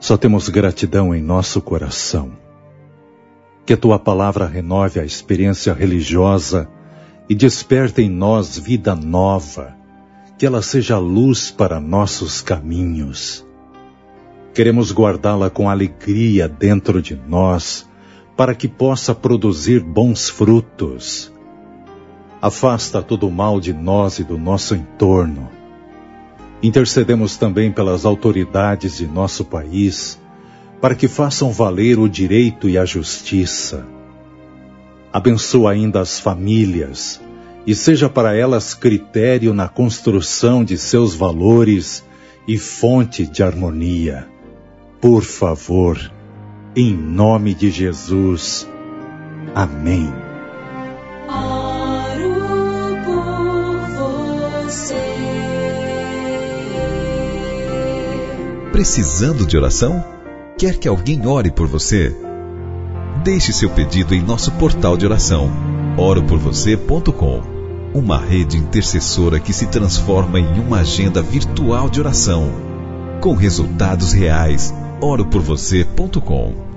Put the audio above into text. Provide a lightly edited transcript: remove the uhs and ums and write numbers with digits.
Só temos gratidão em nosso coração. Que a Tua palavra renove a experiência religiosa e desperte em nós vida nova. Que ela seja luz para nossos caminhos. Queremos guardá-la com alegria dentro de nós, para que possa produzir bons frutos. Afasta todo o mal de nós e do nosso entorno. Intercedemos também pelas autoridades de nosso país, para que façam valer o direito e a justiça. Abençoa ainda as famílias, e seja para elas critério na construção de seus valores e fonte de harmonia. Por favor, em nome de Jesus. Amém. Oro por você. Precisando de oração? Quer que alguém ore por você? Deixe seu pedido em nosso portal de oração, oroporvocê.com. Uma rede intercessora que se transforma em uma agenda virtual de oração, com resultados reais. oroporvocê.com.